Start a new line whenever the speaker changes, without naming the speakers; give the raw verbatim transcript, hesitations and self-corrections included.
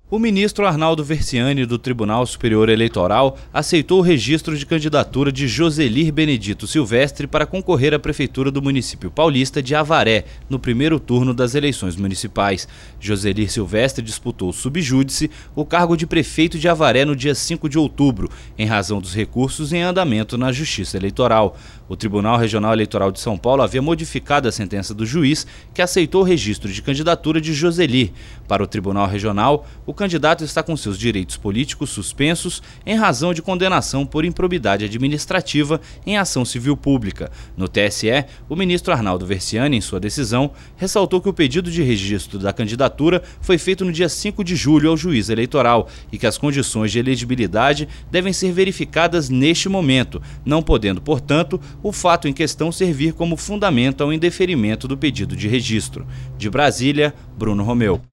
O ministro Arnaldo Versiani, do Tribunal Superior Eleitoral, aceitou o registro de candidatura de Joselir Benedito Silvestre para concorrer à prefeitura do município paulista de Avaré, no primeiro turno das eleições municipais. Joselir Silvestre disputou sub júdice o cargo de prefeito de Avaré no dia cinco de outubro, em razão dos recursos em andamento na Justiça Eleitoral. O Tribunal Regional Eleitoral de São Paulo havia modificado a sentença do juiz, que aceitou o registro de candidatura de Joselir. Para o Tribunal Regional, o candidato está com seus direitos políticos suspensos em razão de condenação por improbidade administrativa em ação civil pública. No T S E, o ministro Arnaldo Versiani, em sua decisão, ressaltou que o pedido de registro da candidatura foi feito no dia cinco de julho ao juiz eleitoral e que as condições de elegibilidade devem ser verificadas neste momento, não podendo, portanto, o fato em questão servir como fundamento ao indeferimento do pedido de registro. De Brasília, Bruno Romeu.